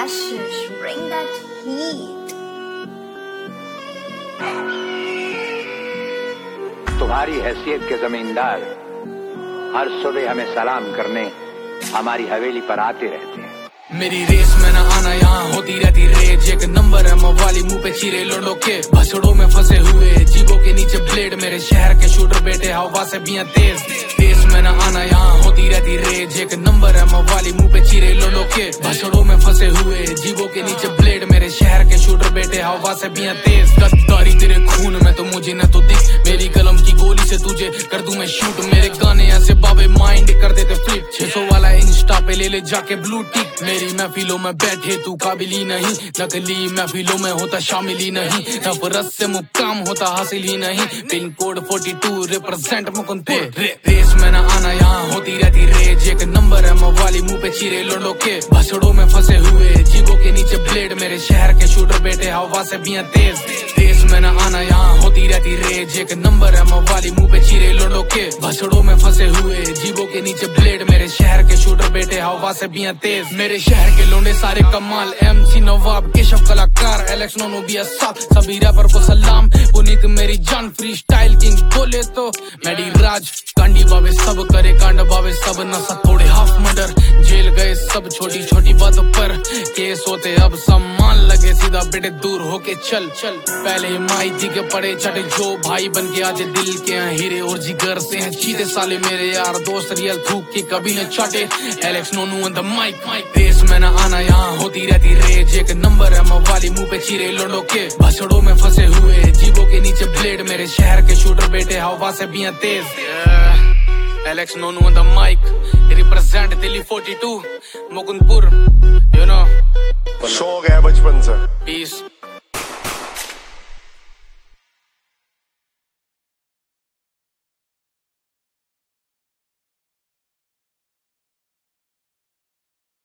Luscious, bring that heat. तुम्हारी हैसियत के जमींदार हर सुबह हमें सलाम करने हमारी हवेली पर आते रहते हैं। मेरी रेस में ना आना, यहाँ होती रहती रेज। एक नंबर है मवाली, मुंह पे चीरे लोडो के भसड़ों में फंसे हुए, जीवों के नीचे ब्लेड। मेरे शहर के शूटर बेटे हवा से भी तेज। रेस में ना आना, यहाँ होती रहती रेज। एक नंबर है मवाली, मुंह पे चीरे लोडो के भसड़ों में फंसे हुए, जीवों के नीचे ब्लेड। मेरे शहर के शूटर बेटे हवा से भी तेज। गद्दारी तेरे खून में तो मुझे न तो दिख, मेरी कलम की गोली से तुझे कर दूं मैं शूट। मेरे गाने ऐसे बाबे माइंड कर देते फ्लिप। 600 वाला इंस्टा पे ले जाके ब्लू टिक। मेरी महफिलों में बैठे तू काबिल नहीं, नकली महफिलों में होता शामिल ही नहीं। नफरत से मुकाम होता हासिल ही नहीं। Pin code 42 represent Mukundpur. रेस में ना आना, यहाँ होती रहती रेज। एक नंबर है मवाली, मुंह पे चीरे लोडो के भसड़ों में फंसे हुए, जीवों के नीचे ब्लेड। मेरे शहर के शूटर बेटे हवा से भी तेज। रेस में ना आना, यहाँ होती रहती रेज। एक नंबर है मवाली, मुंह पे चीरे लोडो के भसड़ों में फंसे हुए, जीवों के नीचे ब्लेड। मेरे शहर के शूटर बेटे हवा से भी तेज। मेरे शहर के लोंडे सारे कमाल, MC नवाब केशव कलाकार, एलेक्स नोनो भी साथ। सभी रैपर को सलाम, पुनीत मेरी जान, फ्री स्टाइल किंग बोले तो मैडी राज। कांडी बाबे सब करे कांड बाबे सब, नशा थोड़े हाफ मर्डर, जेल गए सब छोटी छोटी बातों पर केस होते। अब सम्मान लगे सीधा बेटे दूर होके चल चल। पहले माइती के पड़े चटे जो भाई बन के आज दिल के हैं हीरे और जिगर से हैं चीते साले। मेरे यार दोस्त रियल थूक के कभी न चाटे। Alex Nonu on the mic. रेस में ना आना, यहाँ होती रहती रेज। एक नंबर है मवाली, मुंह पे चीरे लोडो के भसड़ों में फंसे हुए, जीवों के नीचे ब्लेड। मेरे शहर के शूटर बेटे हवा से भी तेज। Alex Nonu on the mic, represent Delhi 42 Mukundpur, you know. शौक है बचपन से। पीस।